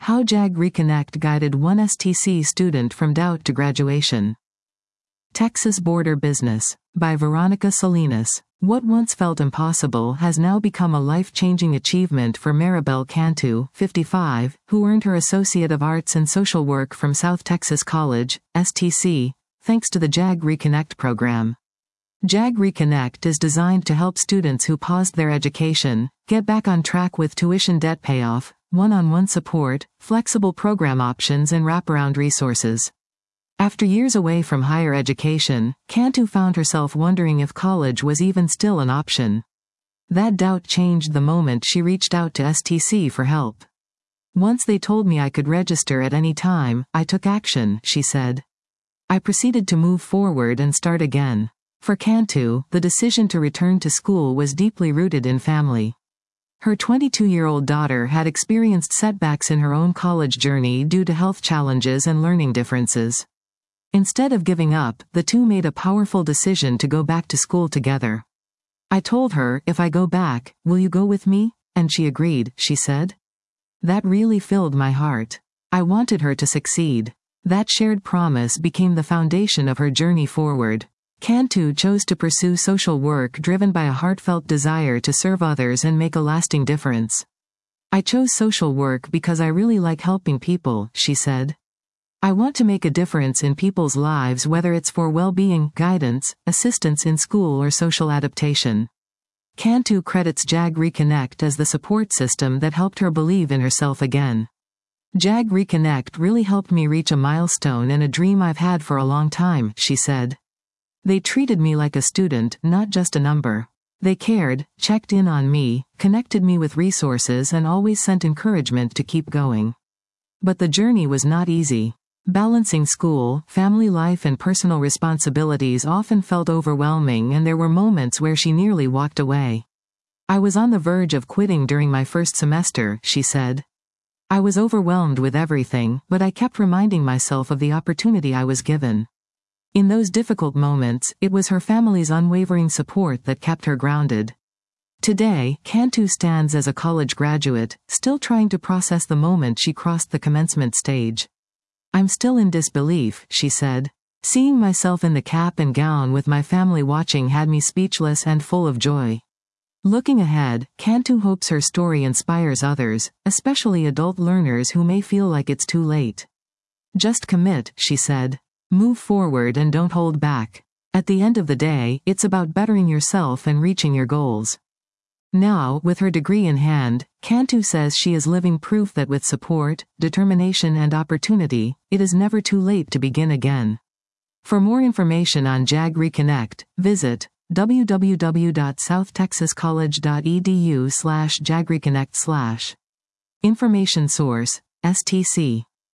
How JAG Reconnect guided one STC student from doubt to graduation. Texas Border Business, by Veronica Salinas. What once felt impossible has now become a life-changing achievement for Maribel Cantu, 55, who earned her Associate of Arts in Social Work from South Texas College, STC, thanks to the JAG Reconnect program. JAG Reconnect is designed to help students who paused their education get back on track with tuition debt payoff, one-on-one support, flexible program options and wraparound resources. After years away from higher education, Cantu found herself wondering if college was even still an option. That doubt changed the moment she reached out to STC for help. Once they told me I could register at any time, I took action, she said. I proceeded to move forward and start again. For Cantu, the decision to return to school was deeply rooted in family. Her 22-year-old daughter had experienced setbacks in her own college journey due to health challenges and learning differences. Instead of giving up, the two made a powerful decision to go back to school together. I told her, "If I go back, will you go with me?" And she agreed, she said. That really filled my heart. I wanted her to succeed. That shared promise became the foundation of her journey forward. Cantu chose to pursue social work driven by a heartfelt desire to serve others and make a lasting difference. I chose social work because I really like helping people, she said. I want to make a difference in people's lives, whether it's for well-being, guidance, assistance in school or social adaptation. Cantu credits JAG Reconnect as the support system that helped her believe in herself again. JAG Reconnect really helped me reach a milestone and a dream I've had for a long time, she said. They treated me like a student, not just a number. They cared, checked in on me, connected me with resources and always sent encouragement to keep going. But the journey was not easy. Balancing school, family life and personal responsibilities often felt overwhelming, and there were moments where she nearly walked away. I was on the verge of quitting during my first semester, she said. I was overwhelmed with everything, but I kept reminding myself of the opportunity I was given. In those difficult moments, it was her family's unwavering support that kept her grounded. Today, Cantu stands as a college graduate, still trying to process the moment she crossed the commencement stage. I'm still in disbelief, she said. Seeing myself in the cap and gown with my family watching had me speechless and full of joy. Looking ahead, Cantu hopes her story inspires others, especially adult learners who may feel like it's too late. Just commit, she said. Move forward and don't hold back. At the end of the day, it's about bettering yourself and reaching your goals. Now, with her degree in hand, Cantu says she is living proof that with support, determination and opportunity, it is never too late to begin again. For more information on JAG Reconnect, visit www.southtexascollege.edu/jagreconnect/. Information source, STC.